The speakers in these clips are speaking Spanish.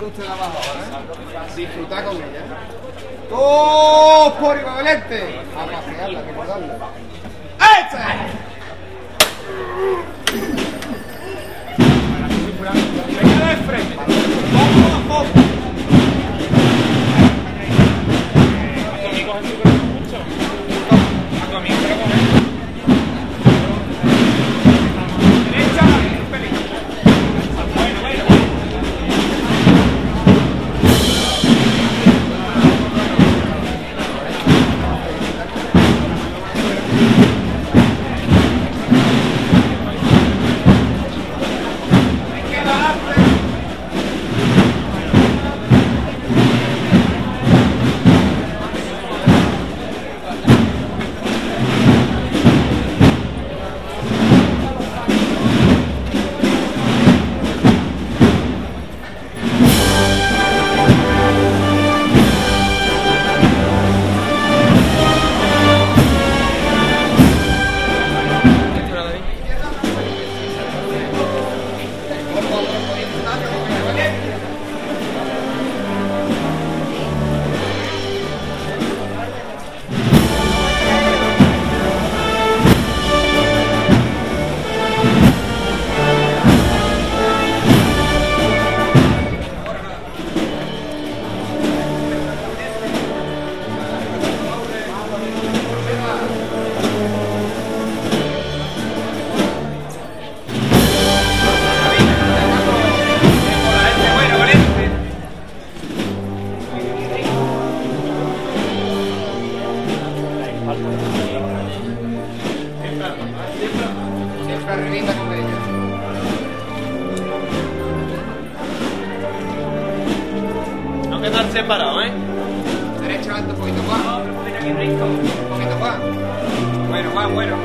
disfrutando usted abajo, ¿eh? Disfrutar con ella. ¡Oh, polivalente! A pasearla, que guardarla. ¡Esta! Venga de frente. Vamos. A tu amigo Jesús que lo escucho. A tu amigo que lo coge. Derecha, un pelín. Bueno. Siempre arribita con ella. No quedar separado, ¿eh? Derecho alto, un poquito Juan. Un poquito Juan. Bueno, Juan, bueno.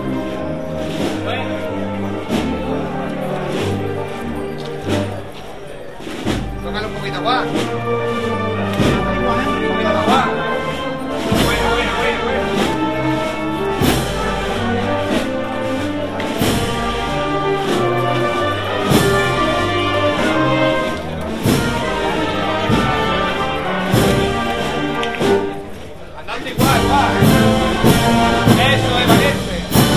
Tócalo un poquito Juan. Un poquito más Juan. Bueno. Andando igual, va. Eso es valiente.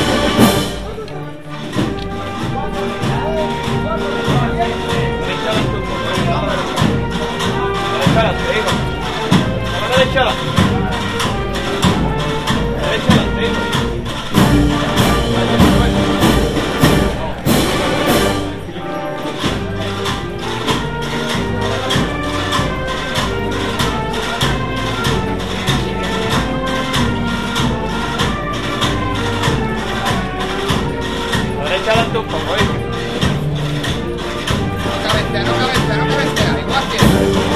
Derecha, te digo. Derecha. Derecha, te digo. Adelante un poco, ¿eh? No cabecea, igual que.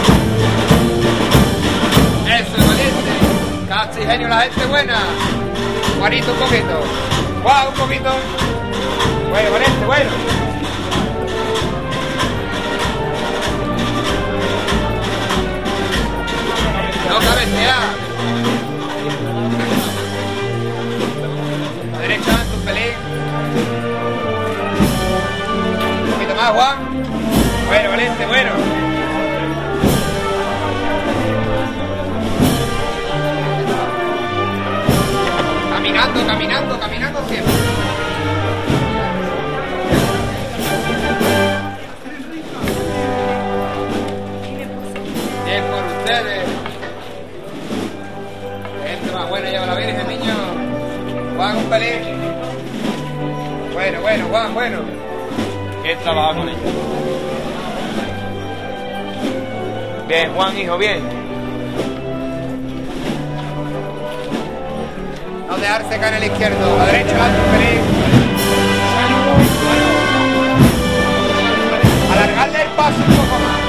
Eso es valiente. Casi genio, la gente buena. Juanito un poquito. Juan un poquito. Bueno, valiente, bueno. No cabecea. A derecha, un pelín. Un poquito más, Juan. Bueno, valiente, bueno. Caminando siempre. Bien por ustedes. Gente más buena lleva la Virgen, niño. Juan, un pelín. Bueno, Juan, bueno. ¿Qué trabaja con ella? Bien, Juan, hijo, bien. No dejarse caer en el izquierdo. A derecha, un pelín. Alargarle el paso un poco más.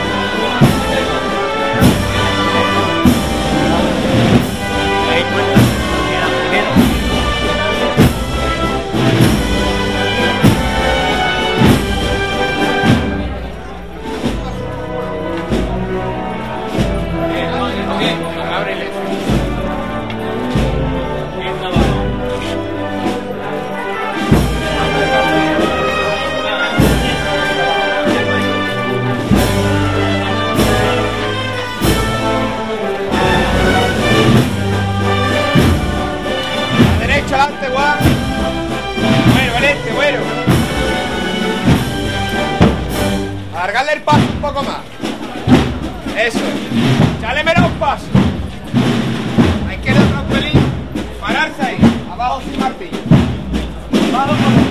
Alargarle el paso un poco más. Eso es. Echale menos un paso. Hay que dar otro pelín. Pararse ahí. Abajo sin martillo. Abajo con